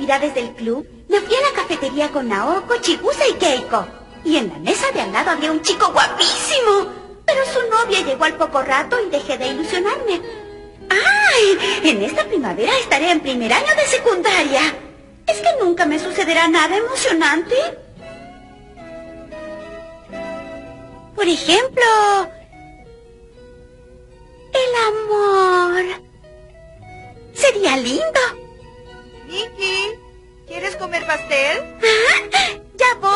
actividades del club, me fui a la cafetería con Naoko, Chigusa y Keiko. Y en la mesa de al lado había un chico guapísimo. Pero su novia llegó al poco rato y dejé de ilusionarme. ¡Ay! En esta primavera estaré en primer año de secundaria. ¿Es que nunca me sucederá nada emocionante? Por ejemplo, el amor. Sería lindo. Nikki, ¿quieres comer pastel? Ya voy.